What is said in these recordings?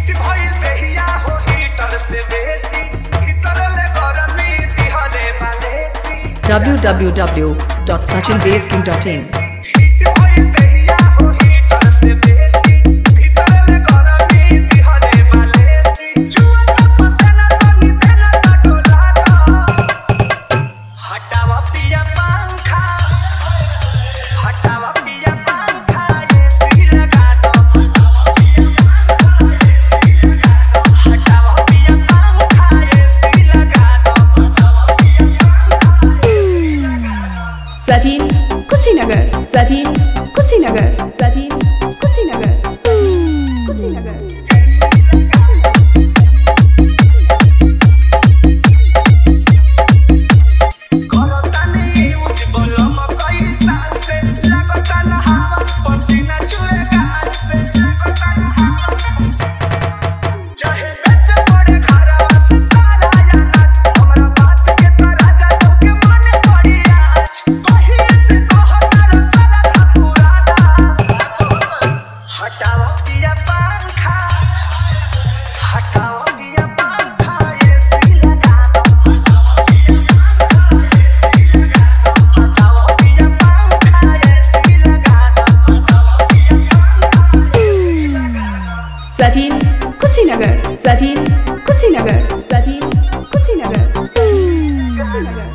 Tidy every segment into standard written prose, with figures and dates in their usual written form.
hit भइल देहिया हो हीटर से बेसी भीतर ले गरमी दिहले बालेसी www.sachinbasking.in हिट भइल देहिया हो हीटर से बेसी भीतर ले गरमी दिहले बालेसी जुआ का पसना तनी देना डोला हटावा पिया पंखा हटावा पिया पंखा एसी लगा दो हटावा पिया पंखा एसी लगा दो सचिन कुशीनगर सचिन कुशीनगर सचिन कुशीनगर कुशीनगर करतानी यूज बोलम कई साल से लगता न हवा पसीना चुए गाल से लगता न हवा चाहे बेच पड़े घरवा से सारा याना हमरा बात के तरह जा तू के मन पड़ी आज कहीं से कहता सारा था पुराना हटाओ पिया पंखा हटाओ पिया पंखा एसी लगा दो हटाओ पिया पंखा एसी लगा दो सचिन कुशीनगर सचिन कुशीनगर सचिन कुशीनगर कुशीनगर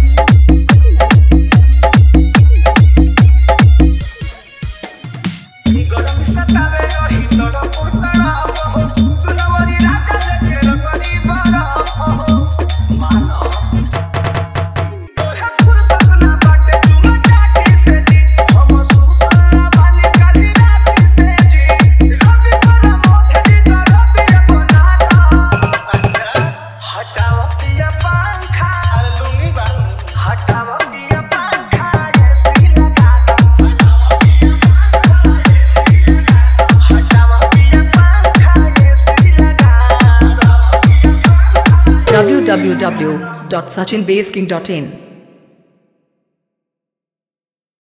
गरम सतावे रही तोड़ पुतड़ा हो दुलवरी राजा के रंगनी बड़ा हो मानो तोहे फुर्सत ना बाटे तुम जाके से जी हम सुपला बानी कभी राती से जी रवि पर मोथे दी गलती बना दो अच्छा हटाओ पिया पंखा लुंगी बा हटाओ पिया पंखा एसी लगा दो हटाओ पिया पंखा एसी लगा दो www.sachinbasking.in